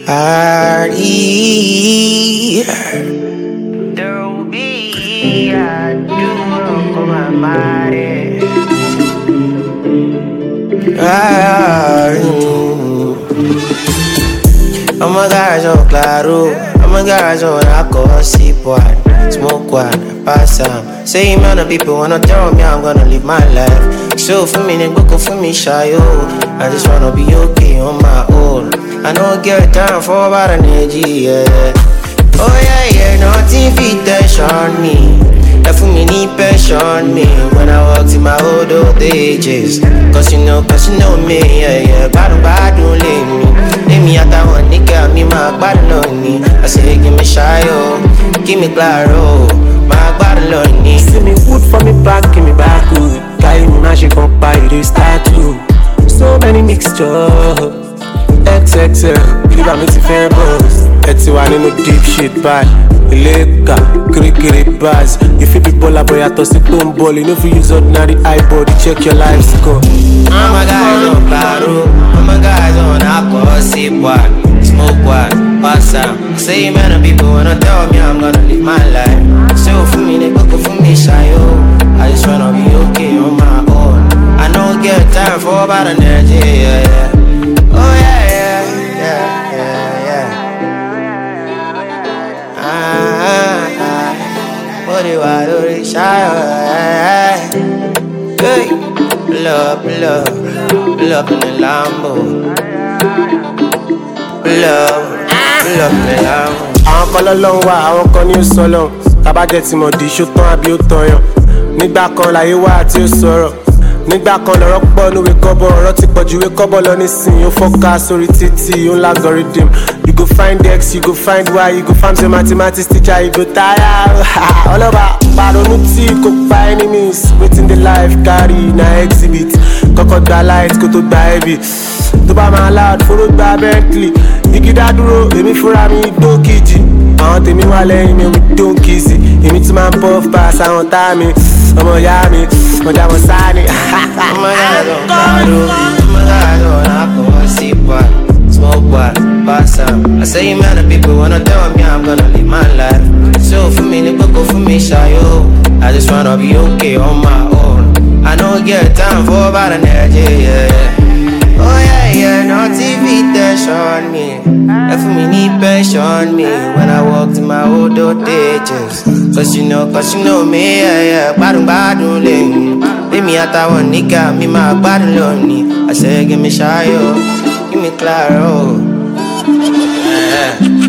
Party. There will be a duo on my body. I'm a garage on claro. I'm a garage on alcohol, sip one, smoke one, pass some. Say amount people wanna tell me I'm gonna live my life. So for me, they go for me shy, oh. I just wanna be okay on my own. I don't get time for about an energy, yeah. Oh yeah, nothing fit tension me. That for me need passion me. When I walk to my old ages. Cause you know me, yeah. Bad, don't leave me. Leave me at that one nigga, me my bad lonely. I say give me shy, oh. Give me claro. My bad lonely. See me wood for me back, give me back, oh. Carry me magic up by the start, oh. So many mixtures. XXL, believe I'm eating fair boss. Everyone in no deep shit bad. Eleka, kiri bars. If you be baller boy, I toss it don't ball. You know if you use ordinary iBody, check your life score. I'm a guy on claro. I'm a guy on alcohol, sip one, smoke one, pass some. Say man, people wanna tell me I'm gonna live my life. So for me, they go for me shy, oh. I just wanna be okay on my own. I don't get time for about an energy, yeah. Oh yeah. What do I do to shy? Hey, pull up in the Lambo. Pull up in the Lambo. Àwọn kan lọ́lọ́run wà, àwọn kan ní ó sọ́lọ́run. Tábà jẹ́ ti mọ̀ di ṣó tán àbí ó tọyàn. Nígbà kan láyé wá àti ó sọ̀rọ̀. Nígbà kan lọ́rọ̀ pọ̀ níwé kọ́bọ̀, ọ̀rọ̀ ti pọ̀ ju ìwé kọ́bọ̀ lọ nísìnyí. Ó fọ́ká sórí títì, ó ń lágọ̀rídìm. You go find X, you go find Y, you go find your mathematics teacher, you go tire. All over, paronu tí kò pa enemies. Wetin the life carry na exhibit. Kọ́kọ́ gba light kó tó gba heavy. Tó bá máa loud, fóró gba Bentley. Igi dá dúró, èmi fúnra mi dókìjì. Àwọn tèmi wà lẹ́yìn mi, we don't kiss it. Èmi tí máa ń puff pass àwọn tá mi. Ọmọ ìyá mi, ọjà mọ̀ sáà ni. I'm a guy on alcohol, sip one, smoke one, pass some. I say man, people wanna tell me I'm gonna live my life. So for me, they go for me shy, oh. I just wanna be okay on my own. I don't get time for about an energy, yeah. Oh yeah, no TV tension me. That for me need passion me. When I walk to my old ages. Cause you know me, yeah. Bad, don't leave me. Leave me at that one nigga, me my bad lonely. I say give me shy, oh. Give me claro. Yeah.